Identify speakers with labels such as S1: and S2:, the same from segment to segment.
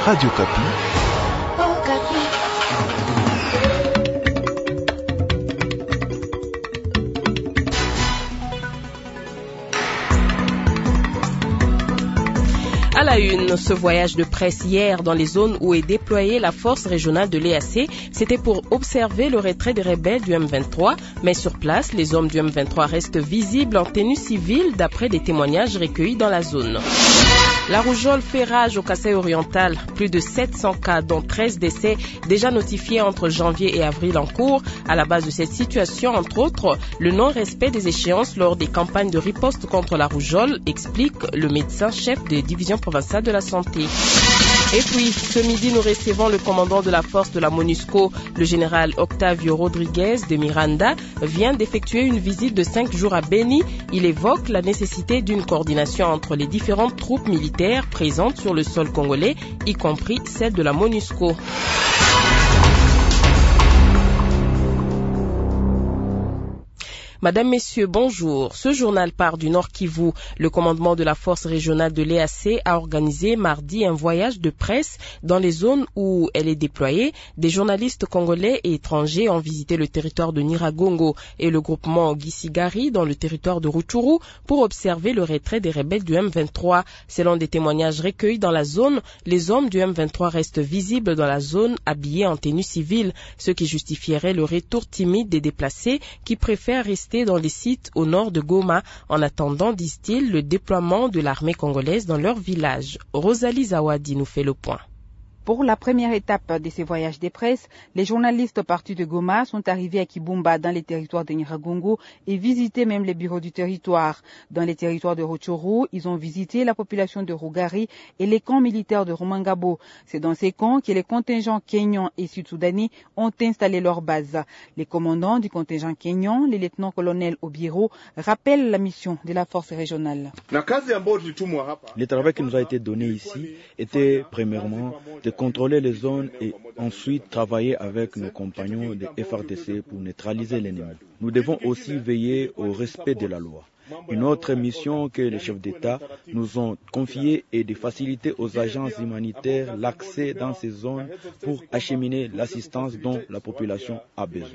S1: Radio Kapi.
S2: Oh, Kapi.
S3: À la une, ce voyage de presse hier dans les zones où est déployée la force régionale de l'EAC, c'était pour observer le retrait des rebelles du M23, mais sur place, les hommes du M23 restent visibles en tenue civile d'après des témoignages recueillis dans la zone. La rougeole fait rage au Kasaï oriental. Plus de 700 cas, dont 13 décès, déjà notifiés entre janvier et avril en cours. À la base de cette situation, entre autres, le non-respect des échéances lors des campagnes de riposte contre la rougeole, explique le médecin-chef des divisions provinciales de la santé. Et puis, ce midi, nous recevons le commandant de la force de la MONUSCO, le général Octavio Rodriguez de Miranda, vient d'effectuer une visite de 5 jours à Beni. Il évoque la nécessité d'une coordination entre les différentes troupes militaires présentes sur le sol congolais, y compris celle de la MONUSCO. Madame, Messieurs, bonjour. Ce journal part du Nord Kivu. Le commandement de la force régionale de l'EAC a organisé mardi un voyage de presse dans les zones où elle est déployée. Des journalistes congolais et étrangers ont visité le territoire de Nyiragongo et le groupement Gisigari dans le territoire de Rutshuru pour observer le retrait des rebelles du M23. Selon des témoignages recueillis dans la zone, les hommes du M23 restent visibles dans la zone habillés en tenue civile, ce qui justifierait le retour timide des déplacés qui préfèrent rester dans les sites au nord de Goma en attendant, disent-ils, le déploiement de l'armée congolaise dans leur village. Rosalie Zawadi nous fait le point.
S4: Pour la première étape de ces voyages de presse, les journalistes partis de Goma sont arrivés à Kibumba dans les territoires de Nyiragongo et visité même les bureaux du territoire. Dans les territoires de Rutshuru, ils ont visité la population de Rugari et les camps militaires de Rumangabo. C'est dans ces camps que les contingents kenyans et sud-soudanais ont installé leur base. Les commandants du contingent kenyan, les lieutenants-colonels Obiero, rappellent la mission de la force régionale.
S5: Le travail qui nous a été donné ici était premièrement de contrôler les zones et ensuite travailler avec nos compagnons de FRDC pour neutraliser l'ennemi. Nous devons aussi veiller au respect de la loi. Une autre mission que les chefs d'État nous ont confiée est de faciliter aux agences humanitaires l'accès dans ces zones pour acheminer l'assistance dont la population a besoin.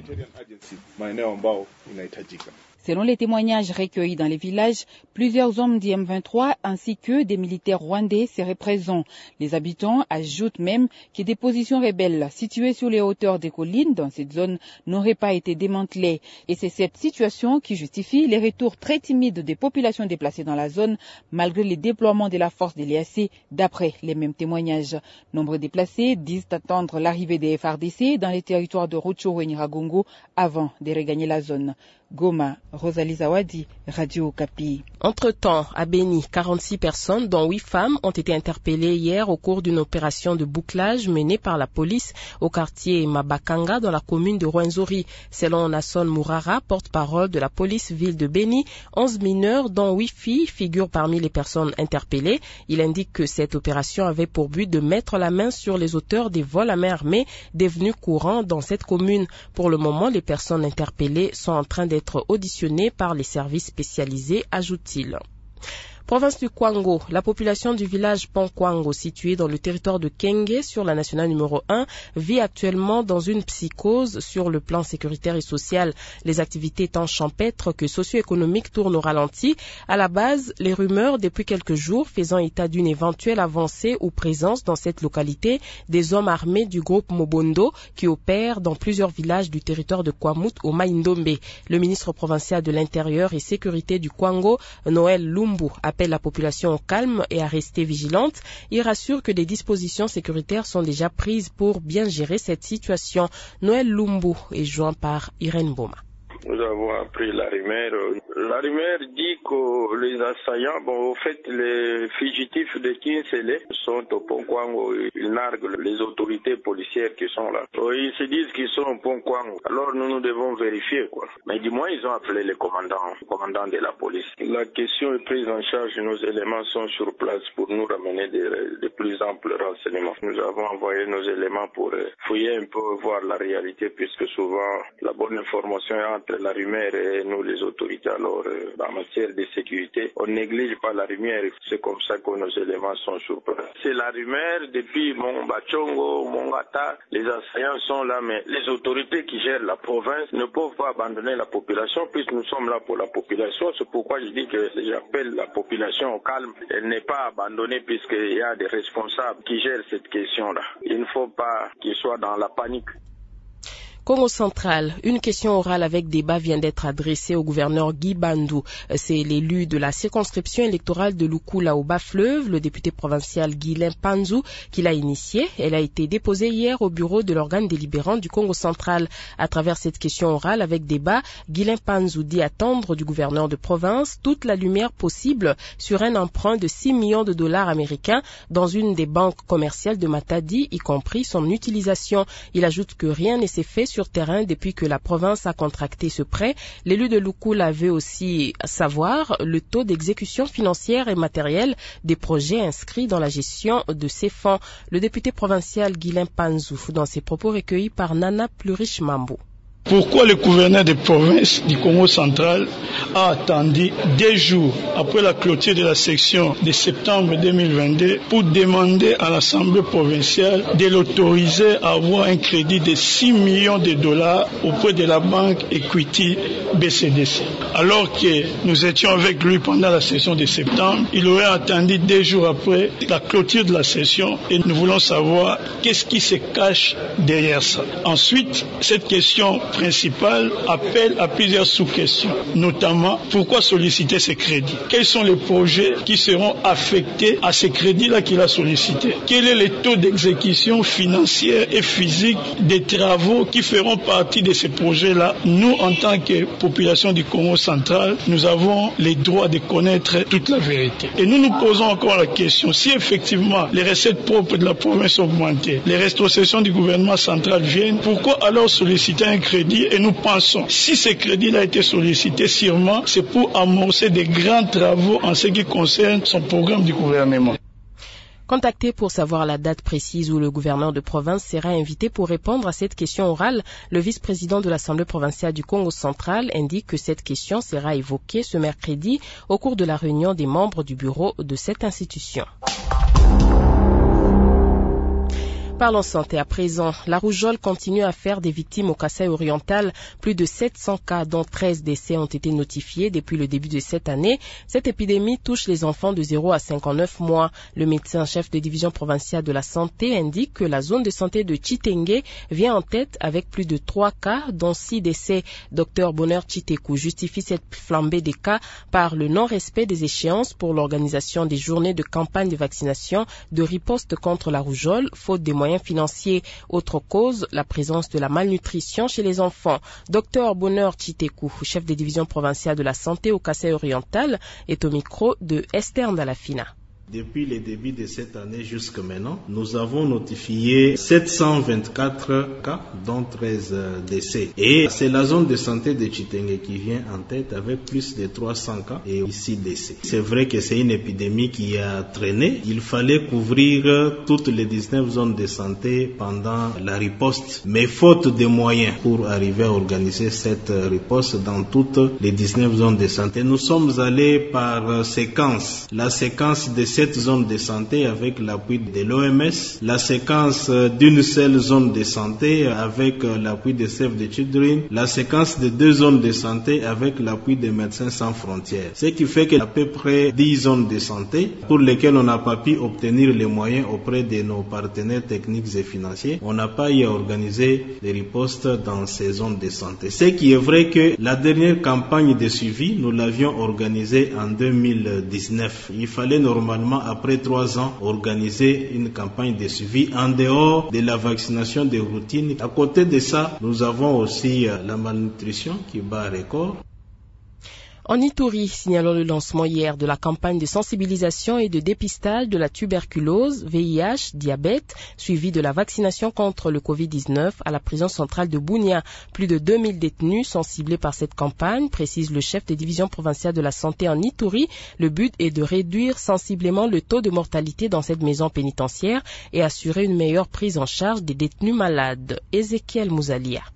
S4: Selon les témoignages recueillis dans les villages, plusieurs hommes du M23 ainsi que des militaires rwandais seraient présents. Les habitants ajoutent même que des positions rebelles situées sur les hauteurs des collines dans cette zone n'auraient pas été démantelées. Et c'est cette situation qui justifie les retours très timides des populations déplacées dans la zone malgré les déploiements de la force de l'EAC d'après les mêmes témoignages. Nombreux déplacés disent attendre l'arrivée des FRDC dans les territoires de Rutshuru et Nyiragongo avant de regagner la zone. Goma, Rosalie Zawadi, Radio Kapi.
S3: Entre-temps, à Beni, 46 personnes, dont 8 femmes, ont été interpellées hier au cours d'une opération de bouclage menée par la police au quartier Mabakanga dans la commune de Rwenzori. Selon Nasson Mourara, porte-parole de la police ville de Beni, 11 mineurs, dont 8 filles, figurent parmi les personnes interpellées. Il indique que cette opération avait pour but de mettre la main sur les auteurs des vols à main armée devenus courants dans cette commune. Pour le moment, les personnes interpellées sont en train d'être auditionnées par les services spécialisés, ajoute-t-il. Province du Kwango, la population du village Pont-Kwango, situé dans le territoire de Kenge sur la nationale numéro 1, vit actuellement dans une psychose sur le plan sécuritaire et social. Les activités tant champêtres que socio-économiques tournent au ralenti. À la base, les rumeurs depuis quelques jours faisant état d'une éventuelle avancée ou présence dans cette localité des hommes armés du groupe Mobondo qui opèrent dans plusieurs villages du territoire de Kwamut au Maïndombe. Le ministre provincial de l'Intérieur et Sécurité du Kwango, Noël Lumbu, appelle la population au calme et à rester vigilante. Il rassure que des dispositions sécuritaires sont déjà prises pour bien gérer cette situation. Noël Lumbu est joint par Irène Boma.
S6: Nous avons appris la rumeur. La rumeur dit que les assaillants, au fait, les fugitifs de Kinsele sont au Pont-Kwango. Ils narguent les autorités policières qui sont là. Ils se disent qu'ils sont au Pont-Kwango. Alors nous devons vérifier, quoi. Mais du moins, ils ont appelé le commandant de la police. La question est prise en charge. Nos éléments sont sur place pour nous ramener de plus amples renseignements. Nous avons envoyé nos éléments pour fouiller un peu, voir la réalité, puisque souvent, la bonne information est entre entre la rumeur et nous les autorités. Alors, en matière de sécurité, on néglige pas la rumeur. C'est comme ça que nos éléments sont sur place. C'est la rumeur depuis Bachongo, Mongata. Les assaillants sont là, mais les autorités qui gèrent la province ne peuvent pas abandonner la population puisque nous sommes là pour la population. C'est pourquoi je dis que j'appelle la population au calme. Elle n'est pas abandonnée puisqu'il y a des responsables qui gèrent cette question-là. Il ne faut pas qu'ils soient dans la panique.
S3: Congo central, une question orale avec débat vient d'être adressée au gouverneur Guy Bandou. C'est l'élu de la circonscription électorale de Lukula au Bas-Fleuve, le député provincial Guilain Panzou, qui l'a initiée. Elle a été déposée hier au bureau de l'organe délibérant du Congo central. À travers cette question orale avec débat, Guilain Panzou dit attendre du gouverneur de province toute la lumière possible sur un emprunt de 6 millions de dollars américains dans une des banques commerciales de Matadi, y compris son utilisation. Il ajoute que rien ne s'est fait sur terrain depuis que la province a contracté ce prêt. L'élu de Lukula veut aussi savoir le taux d'exécution financière et matérielle des projets inscrits dans la gestion de ces fonds. Le député provincial Guilain Panzou, dans ses propos recueillis par Nana Plurish Mambo.
S1: Pourquoi le gouverneur de province du Congo central a attendu 2 jours après la clôture de la section de septembre 2022 pour demander à l'Assemblée provinciale de l'autoriser à avoir un crédit de 6 millions de dollars auprès de la banque Equity BCDC. Alors que nous étions avec lui pendant la session de septembre, il aurait attendu 2 jours après la clôture de la session et nous voulons savoir qu'est-ce qui se cache derrière ça. Ensuite, cette question principale appelle à plusieurs sous-questions, notamment pourquoi solliciter ces crédits? Quels sont les projets qui seront affectés à ces crédits-là qu'il a sollicités? Quel est le taux d'exécution financière et physique des travaux qui feront partie de ces projets-là? Nous, en tant que population du Congo central, nous avons les droits de connaître toute la vérité. Et nous nous posons encore la question, si effectivement les recettes propres de la province ont augmenté, les rétrocessions du gouvernement central viennent, pourquoi alors solliciter un crédit? Et nous pensons, si ce crédit a été sollicité, sûrement, c'est pour amorcer des grands travaux en ce qui concerne son programme du gouvernement.
S3: Contacté pour savoir la date précise où le gouverneur de province sera invité pour répondre à cette question orale, le vice-président de l'Assemblée provinciale du Congo central indique que cette question sera évoquée ce mercredi au cours de la réunion des membres du bureau de cette institution. Parlons santé à présent. La rougeole continue à faire des victimes au Kasaï oriental. Plus de 700 cas, dont 13 décès, ont été notifiés depuis le début de cette année. Cette épidémie touche les enfants de 0 à 59 mois. Le médecin-chef de division provinciale de la santé indique que la zone de santé de Chitengue vient en tête avec plus de 3 cas, dont 6 décès. Dr Bonheur Chitekou justifie cette flambée des cas par le non-respect des échéances pour l'organisation des journées de campagne de vaccination de riposte contre la rougeole, faute des moyens financiers. Autre cause, la présence de la malnutrition chez les enfants. Dr Bonheur Chitekou, chef des divisions provinciales de la santé au Kasaï oriental, est au micro de Esther Ndalafina.
S7: Depuis le début de cette année jusqu'à maintenant, nous avons notifié 724 cas, dont 13 décès. Et c'est la zone de santé de Chitengue qui vient en tête avec plus de 300 cas et 6 décès. C'est vrai que c'est une épidémie qui a traîné. Il fallait couvrir toutes les 19 zones de santé pendant la riposte. Mais faute de moyens pour arriver à organiser cette riposte dans toutes les 19 zones de santé, nous sommes allés par séquence. La séquence de cette zone de santé avec l'appui de l'OMS, la séquence d'une seule zone de santé avec l'appui de Save the Children, la séquence de 2 zones de santé avec l'appui des Médecins sans frontières. Ce qui fait qu'à peu près 10 zones de santé pour lesquelles on n'a pas pu obtenir les moyens auprès de nos partenaires techniques et financiers, on n'a pas eu à organiser des ripostes dans ces zones de santé. Ce qui est vrai que la dernière campagne de suivi, nous l'avions organisée en 2019. Il fallait normalement après 3 ans, organiser une campagne de suivi en dehors de la vaccination de routine. À côté de ça, nous avons aussi la malnutrition qui bat record.
S3: En Ituri, signalons le lancement hier de la campagne de sensibilisation et de dépistage de la tuberculose, VIH, diabète, suivi de la vaccination contre le Covid-19 à la prison centrale de Bunia. Plus de 2000 détenus sont ciblés par cette campagne, précise le chef de division provinciale de la santé en Ituri. Le but est de réduire sensiblement le taux de mortalité dans cette maison pénitentiaire et assurer une meilleure prise en charge des détenus malades. Ezekiel Mouzalia.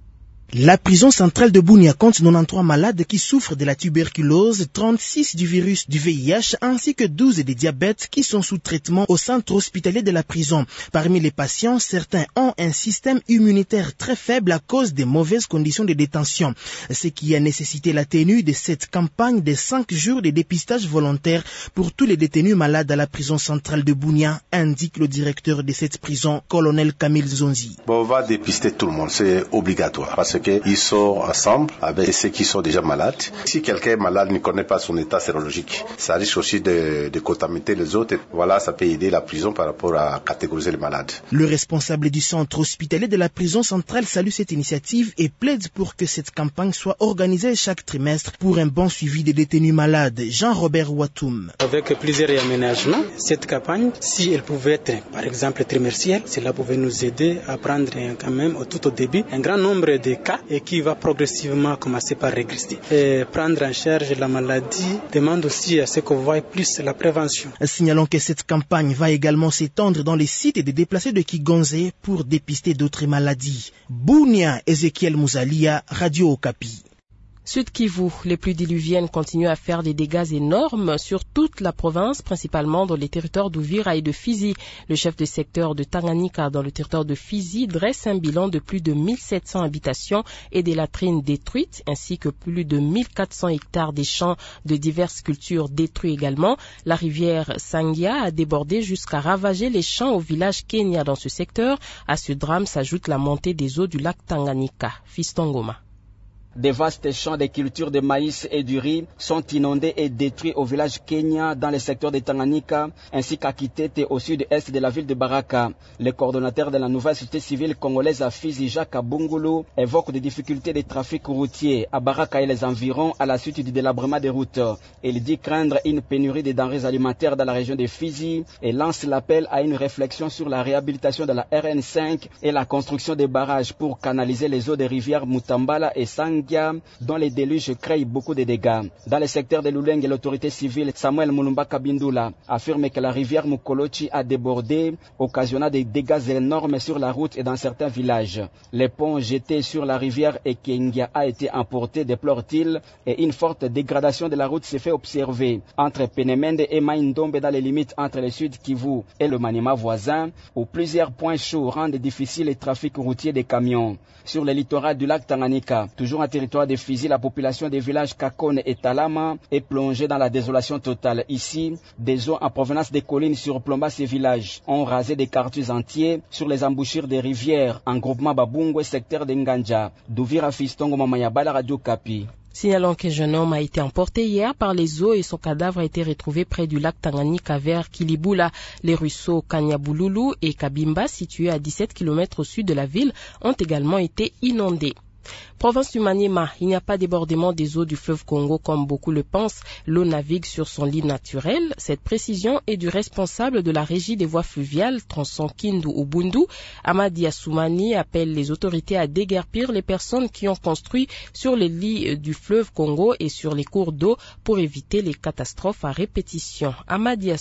S8: La prison centrale de Bunia compte 93 malades qui souffrent de la tuberculose, 36 du virus du VIH ainsi que 12 des diabètes qui sont sous traitement au centre hospitalier de la prison. Parmi les patients, certains ont un système immunitaire très faible à cause des mauvaises conditions de détention, ce qui a nécessité la tenue de cette campagne de 5 jours de dépistage volontaire pour tous les détenus malades à la prison centrale de Bunia, indique le directeur de cette prison, colonel Camille Zonzi.
S9: On va dépister tout le monde, c'est obligatoire parce qu'ils sont ensemble avec ceux qui sont déjà malades. Si quelqu'un est malade ne connaît pas son état sérologique, ça risque aussi de contaminer les autres. Voilà, ça peut aider la prison par rapport à catégoriser les malades.
S8: Le responsable du centre hospitalier de la prison centrale salue cette initiative et plaide pour que cette campagne soit organisée chaque trimestre pour un bon suivi des détenus malades. Jean-Robert Watoum.
S10: Avec plusieurs aménagements, cette campagne, si elle pouvait être par exemple trimestrielle, cela pouvait nous aider à prendre quand même tout au début un grand nombre de cas et qui va progressivement commencer par régresser. Et prendre en charge la maladie demande aussi à ce qu'on voie plus la prévention.
S8: Signalons que cette campagne va également s'étendre dans les sites des déplacés de Kigonze pour dépister d'autres maladies. Bunia, Ezekiel Mouzalia, Radio Okapi.
S3: Sud Kivu, les pluies diluviennes continuent à faire des dégâts énormes sur toute la province, principalement dans les territoires d'Uvira et de Fizi. Le chef de secteur de Tanganyika dans le territoire de Fizi dresse un bilan de plus de 1700 habitations et des latrines détruites, ainsi que plus de 1400 hectares des champs de diverses cultures détruits également. La rivière Sangia a débordé jusqu'à ravager les champs au village Kenya dans ce secteur. À ce drame s'ajoute la montée des eaux du lac Tanganyika. Fiston Goma.
S11: Des vastes champs de cultures de maïs et du riz sont inondés et détruits au village Kenya dans le secteur de Tanganyika ainsi qu'à Kitete au sud-est de la ville de Baraka. Le coordonnateur de la nouvelle société civile congolaise à Fizi, Jacques Abungulu, évoque des difficultés de trafic routier à Baraka et les environs à la suite du délabrement des routes. Il dit craindre une pénurie de denrées alimentaires dans la région de Fizi et lance l'appel à une réflexion sur la réhabilitation de la RN5 et la construction des barrages pour canaliser les eaux des rivières Mutambala et Sangia dont les déluges créent beaucoup de dégâts. Dans le secteur de Luleng, l'autorité civile Samuel Mulumba Kabindula affirme que la rivière Mukolochi a débordé, occasionnant des dégâts énormes sur la route et dans certains villages. Les ponts jetés sur la rivière Ekengia a été emporté, déplore-t-il, et une forte dégradation de la route s'est fait observer entre Penemende et Maïndombe dans les limites entre le sud Kivu et le Maniema voisin, où plusieurs points chauds rendent difficile le trafic routier des camions. Sur le littoral du lac Tanganyika, toujours en territoire de Fizi, la population des villages Kakone et Talama est plongée dans la désolation totale. Ici, des eaux en provenance des collines surplombant ces villages ont rasé des quartiers entiers sur les embouchures des rivières en groupement Babungwe, secteur de Nganja. D'Uvira Fistongo Mamayabala, Radio Kapi.
S3: Signalons qu'un jeune homme a été emporté hier par les eaux et son cadavre a été retrouvé près du lac Tanganyika vers Kilibula. Les ruisseaux Kanyabululu et Kabimba, situés à 17 km au sud de la ville, ont également été inondés. Province du Maniema, il n'y a pas débordement des eaux du fleuve Congo comme beaucoup le pensent. L'eau navigue sur son lit naturel. Cette précision est du responsable de la régie des voies fluviales, tronçon Kindu-Ubundu. Amadi Assoumani appelle les autorités à déguerpir les personnes qui ont construit sur les lits du fleuve Congo et sur les cours d'eau pour éviter les catastrophes à répétition. Amadi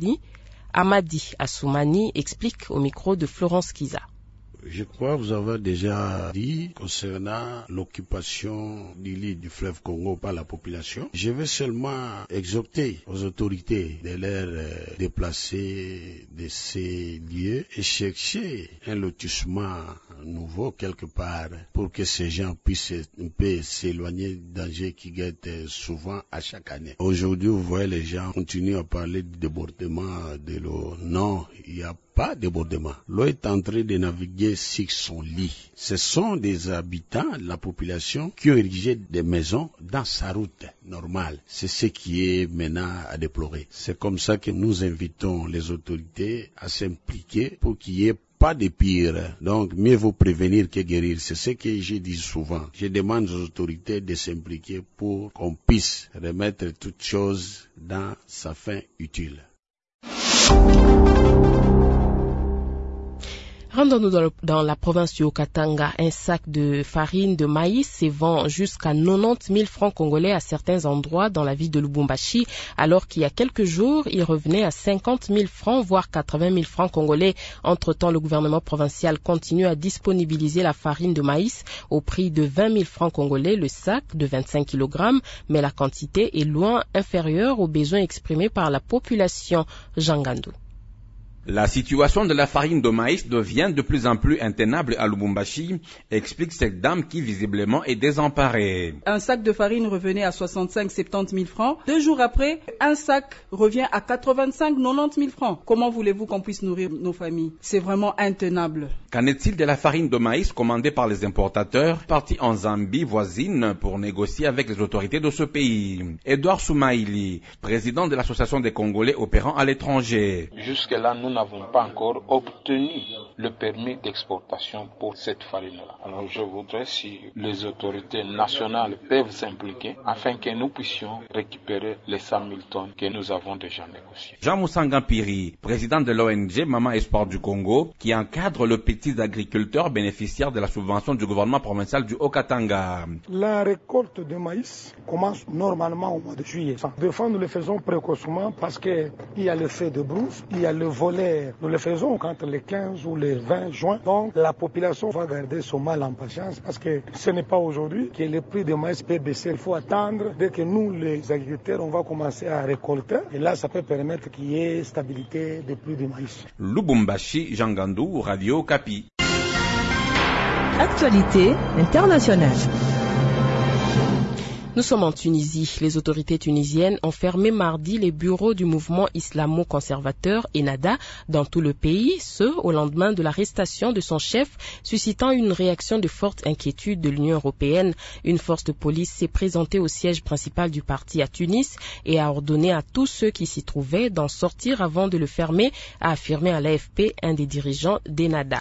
S3: Assoumani explique au micro de Florence Kiza.
S12: Je crois vous avez déjà dit concernant l'occupation du lit du fleuve Congo par la population. Je veux seulement exhorter aux autorités de les déplacer de ces lieux et chercher un lotissement nouveau quelque part pour que ces gens puissent un peu s'éloigner du danger qui guette souvent à chaque année. Aujourd'hui, vous voyez, les gens continuent à parler du débordement de l'eau. Non, il n'y a pas de débordement. L'eau est en train de naviguer sur son lit. Ce sont des habitants, la population, qui ont érigé des maisons dans sa route normale. C'est ce qui est maintenant à déplorer. C'est comme ça que nous invitons les autorités à s'impliquer pour qu'il y ait pas de pire. Donc, mieux vaut prévenir que guérir. C'est ce que je dis souvent. Je demande aux autorités de s'impliquer pour qu'on puisse remettre toutes choses dans sa fin utile.
S3: Rendons-nous dans la province du Haut-Katanga. Un sac de farine de maïs se vend jusqu'à 90 000 francs congolais à certains endroits dans la ville de Lubumbashi, alors qu'il y a quelques jours, il revenait à 50 000 francs, voire 80 000 francs congolais. Entre-temps, le gouvernement provincial continue à disponibiliser la farine de maïs au prix de 20 000 francs congolais le sac de 25 kg, mais la quantité est loin inférieure aux besoins exprimés par la population. Jean Gandou.
S13: La situation de la farine de maïs devient de plus en plus intenable à Lubumbashi, explique cette dame qui visiblement est désemparée.
S14: Un sac de farine revenait à 65-70 000 francs. 2 jours après, un sac revient à 85-90 000 francs. Comment voulez-vous qu'on puisse nourrir nos familles? C'est vraiment intenable.
S13: Qu'en est-il de la farine de maïs commandée par les importateurs partis en Zambie voisine pour négocier avec les autorités de ce pays? Edouard Soumaïli, président de l'association des Congolais opérant à l'étranger.
S15: Jusque-là, nous n'avons pas encore obtenu le permis d'exportation pour cette farine-là. Alors je voudrais si les autorités nationales peuvent s'impliquer afin que nous puissions récupérer les 100 000 tonnes que nous avons déjà négociées.
S13: Jean Moussanga Piri, président de l'ONG Maman Espoir du Congo, qui encadre le petits agriculteurs bénéficiaires de la subvention du gouvernement provincial du Haut-Katanga.
S16: La récolte de maïs commence normalement au mois de juillet. Des fois, nous le faisons précocement parce qu'il y a le feu de brousse, il y a le volet. Nous le faisons entre le 15 ou le 20 juin. Donc, la population va garder son mal en patience parce que ce n'est pas aujourd'hui que le prix de maïs peut baisser. Il faut attendre dès que nous, les agriculteurs, on va commencer à récolter. Et là, ça peut permettre qu'il y ait stabilité des prix du maïs.
S13: Lubumbashi, Jean Gandou, Radio Kapi.
S17: Actualité internationale.
S3: Nous sommes en Tunisie. Les autorités tunisiennes ont fermé mardi les bureaux du mouvement islamo-conservateur Ennahda dans tout le pays, ce au lendemain de l'arrestation de son chef, suscitant une réaction de forte inquiétude de l'Union européenne. Une force de police s'est présentée au siège principal du parti à Tunis et a ordonné à tous ceux qui s'y trouvaient d'en sortir avant de le fermer, a affirmé à l'AFP un des dirigeants d'Ennahda.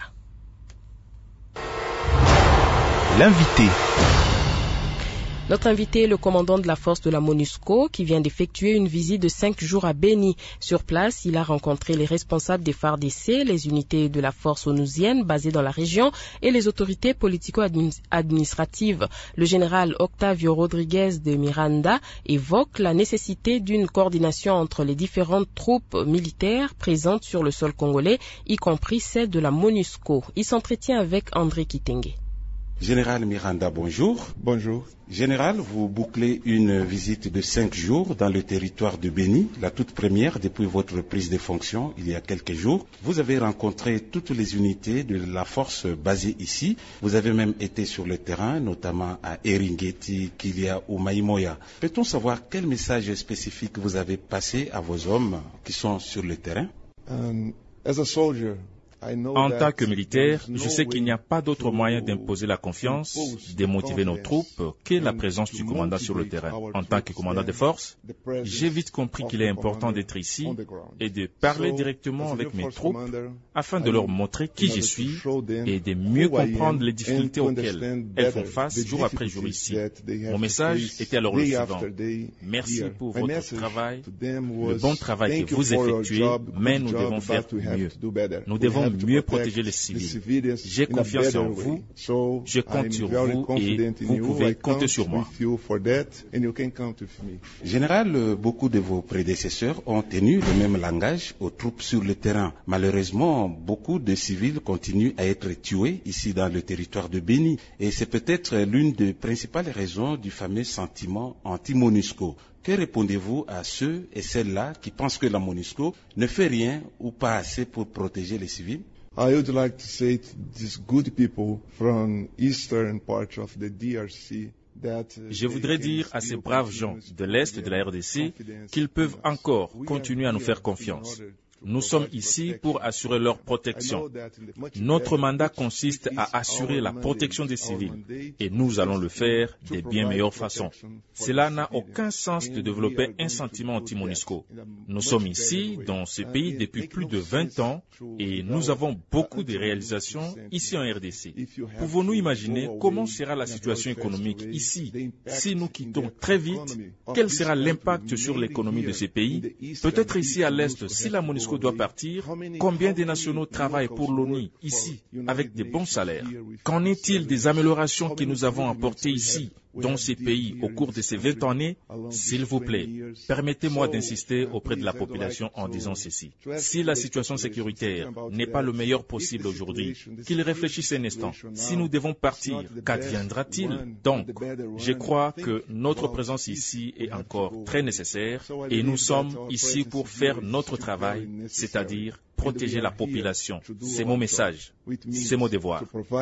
S18: L'invité.
S3: Notre invité est le commandant de la force de la MONUSCO qui vient d'effectuer une visite de 5 jours à Beni. Sur place, il a rencontré les responsables des FARDC, les unités de la force onusienne basées dans la région et les autorités politico-administratives. Le général Octavio Rodriguez de Miranda évoque la nécessité d'une coordination entre les différentes troupes militaires présentes sur le sol congolais, y compris celles de la MONUSCO. Il s'entretient avec André Kitenge.
S12: Général Miranda, bonjour.
S19: Bonjour.
S12: Général, vous bouclez une visite de 5 jours dans le territoire de Beni, la toute première depuis votre prise de fonction il y a quelques jours. Vous avez rencontré toutes les unités de la force basée ici. Vous avez même été sur le terrain, notamment à Eringeti, Kilia ou Maïmoya. Peut-on savoir quel message spécifique vous avez passé à vos hommes qui sont sur le terrain?
S19: En tant que militaire, je sais qu'il n'y a pas d'autre moyen d'imposer la confiance, de motiver nos troupes que la présence du commandant sur le terrain. En tant que commandant de force, j'ai vite compris qu'il est important d'être ici et de parler directement avec mes troupes afin de leur montrer qui je suis et de mieux comprendre les difficultés auxquelles elles font face jour après jour ici. Mon message était alors le suivant. Merci pour votre travail, le bon travail que vous effectuez, mais nous devons faire mieux. Nous devons mieux protéger les civils. J'ai confiance en vous, je compte sur vous et vous pouvez compter sur moi.
S12: Général, beaucoup de vos prédécesseurs ont tenu le même langage aux troupes sur le terrain. Malheureusement, beaucoup de civils continuent à être tués ici dans le territoire de Beni et c'est peut-être l'une des principales raisons du fameux sentiment anti-MONUSCO. Que répondez-vous à ceux et celles-là qui pensent que la MONUSCO ne fait rien ou pas assez pour protéger les civils?
S19: I would like to say to these good people from eastern part of the DRC that
S18: je voudrais dire à ces braves gens de l'Est de la RDC qu'ils peuvent encore continuer à nous faire confiance. Nous sommes ici pour assurer leur protection. Notre mandat consiste à assurer la protection des civils et nous allons le faire de bien meilleure façon. Cela n'a aucun sens de développer un sentiment anti-MONUSCO. Nous sommes ici, dans ce pays, depuis plus de 20 ans et nous avons beaucoup de réalisations ici en RDC. Pouvons-nous imaginer comment sera la situation économique ici si nous quittons très vite? Quel sera l'impact sur l'économie de ces pays? Peut-être ici à l'Est, si la MONUSCO MONUSCO doit partir, combien de nationaux travaillent pour l'ONU ici avec de bons salaires? Qu'en est-il des améliorations que nous avons apportées ici dans ces pays au cours de ces 20 années? S'il vous plaît, permettez-moi d'insister auprès de la population en disant ceci. Si la situation sécuritaire n'est pas le meilleur possible aujourd'hui, qu'ils réfléchissent un instant. Si nous devons partir, qu'adviendra-t-il? Donc, je crois que notre présence ici est encore très nécessaire et nous sommes ici pour faire notre travail, c'est-à-dire protéger la population. C'est mon message. C'est mon devoir.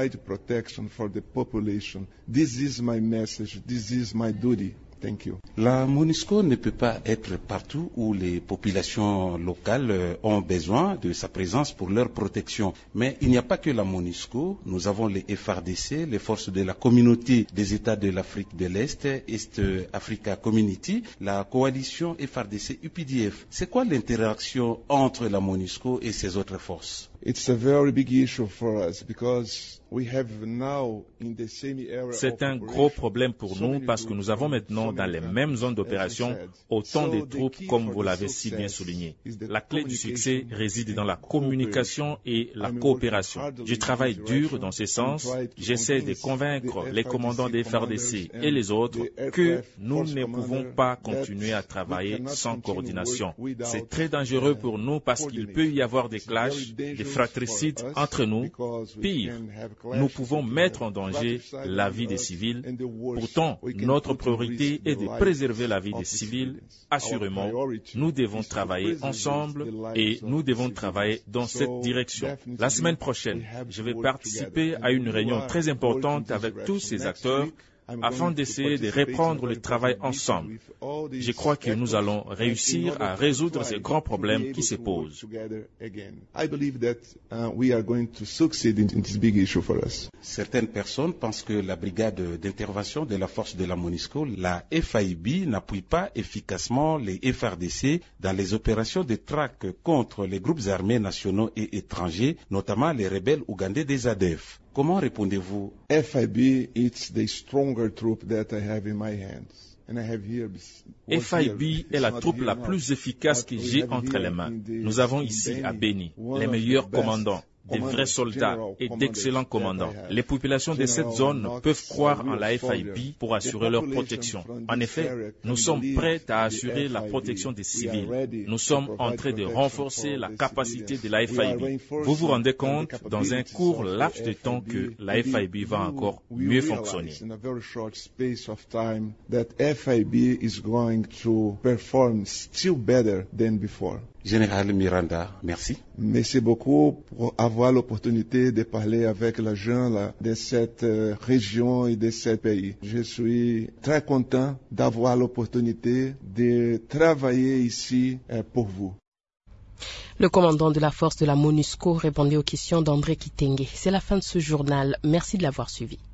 S17: La MONUSCO ne peut pas être partout où les populations locales ont besoin de sa présence pour leur protection. Mais il n'y a pas que la MONUSCO. Nous avons les FARDC, les forces de la communauté des États de l'Afrique de l'Est, East Africa Community, la coalition FARDC-UPDF. C'est quoi l'interaction entre la MONUSCO et ces autres forces?
S18: C'est un gros problème pour nous parce que nous avons maintenant dans les mêmes zones d'opération autant de troupes comme vous l'avez si bien souligné. La clé du succès réside dans la communication et la coopération. Je travaille dur dans ce sens. J'essaie de convaincre les commandants des FARDC et les autres que nous ne pouvons pas continuer à travailler sans coordination. C'est très dangereux pour nous parce qu'il peut y avoir des clashs, des fratricides entre nous. Pire, nous pouvons mettre en danger la vie des civils. Pourtant, notre priorité est de préserver la vie des civils. Assurément, nous devons travailler ensemble et nous devons travailler dans cette direction. La semaine prochaine, je vais participer à une réunion très importante avec tous ces acteurs afin d'essayer de reprendre le travail ensemble. Je crois que nous allons réussir à résoudre ces grands problèmes qui se posent.
S17: Certaines personnes pensent que la brigade d'intervention de la force de la MONUSCO, la FAIB, n'appuie pas efficacement les FARDC dans les opérations de traque contre les groupes armés nationaux et étrangers, notamment les rebelles ougandais des ADF. Comment répondez-vous?
S20: FIB, it's the stronger troop that I have in my hands.
S18: FIB est la troupe la plus efficace que j'ai entre les mains. Nous avons ici à Beni les meilleurs commandants, des vrais soldats et d'excellents commandants. Les populations de cette zone peuvent croire en la FIB pour assurer leur protection. En effet, nous sommes prêts à assurer la protection des civils. Nous sommes en train de renforcer la capacité de la FIB. Vous vous rendez compte, dans un court laps de temps, que la FIB va encore mieux fonctionner.
S17: Général Miranda, merci.
S20: Merci beaucoup pour avoir l'opportunité de parler avec les gens de cette région et de ce pays. Je suis très content d'avoir l'opportunité de travailler ici pour vous.
S3: Le commandant de la force de la MONUSCO répondait aux questions d'André Kitenge. C'est la fin de ce journal. Merci de l'avoir suivi.